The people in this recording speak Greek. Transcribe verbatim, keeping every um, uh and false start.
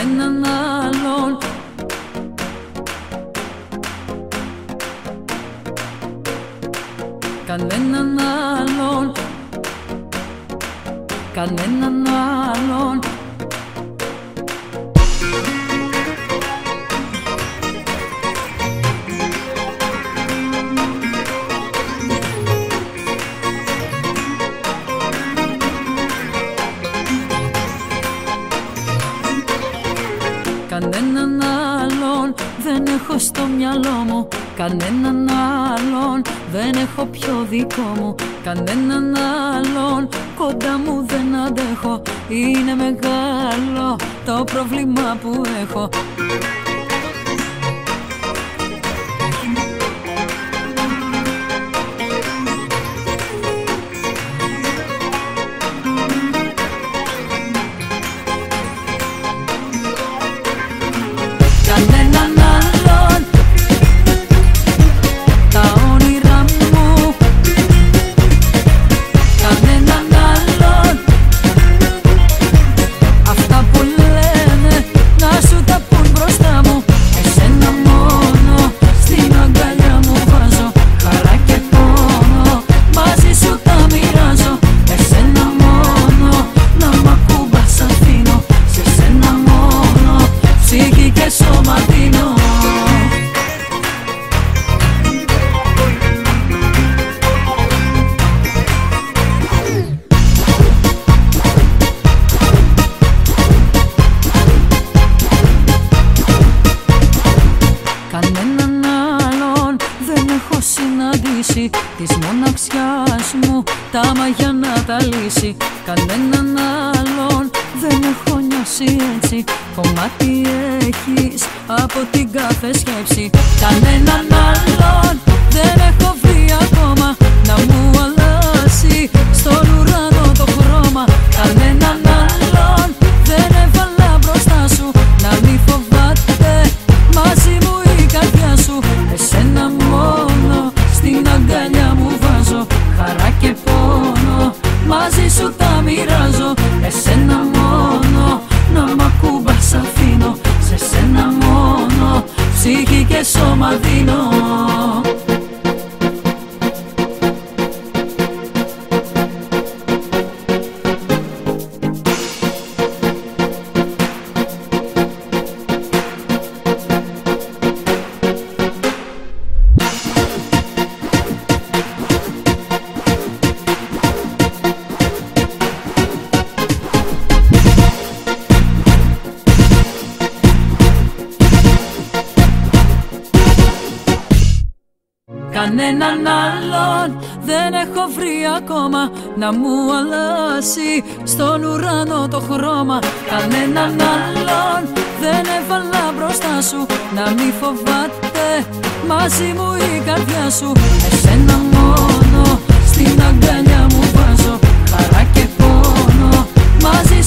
κανέναν άλλον. Κανέναν άλλον. Κανέναν άλλον. Κανέναν άλλον δεν έχω στο μυαλό μου. Κανέναν άλλον δεν έχω πιο δικό μου. Κανέναν άλλον κοντά μου δεν αντέχω. Είναι μεγάλο το πρόβλημα που έχω. Κανέναν άλλον τα όνειρά μου. Κανέναν άλλον αυτά που λένε να σου τα πουν μπροστά μου. Εσένα μόνο στην αγκαλιά μου βάζω. Χαρά και πόνο μαζί σου τα μοιράζω. Εσένα μόνο να μ' ακουμπάς αφήνω. Σε σένα μόνο ψυχή και σώμα δίνω. Κανέναν άλλον δεν έχω συναντήσει. Της μοναξιάς μου τα μαγιά να τα λύσει. Κανέναν άλλον δεν έχω νιώσει έτσι. Κομμάτι έχεις από την κάθε σκέψη. Κανέναν άλλον δεν έχω βρει ακόμα να μου αλλάσει στον ουρανό το χρώμα. Κανέναν άλλον δεν έβαλα μπροστά σου να μη φοβάται μαζί μου η καρδιά σου. Εσένα μόνο στην αγκαλιά μου βάζω. Χαρά και πόνο μαζί σου τα μοιράζω. Εσένα μόνο να μ' ακουμπάς αφήνω. Σε σένα μόνο ψυχή και σώμα δίνω. Κανέναν άλλον δεν έχω βρει ακόμα να μου αλλάσει στον ουρανό το χρώμα. Κανέναν άλλον δεν έβαλα μπροστά σου να μη φοβάται μαζί μου η καρδιά σου. Εσένα μόνο στην αγκαλιά μου βάζω. Χαρά και πόνο μαζί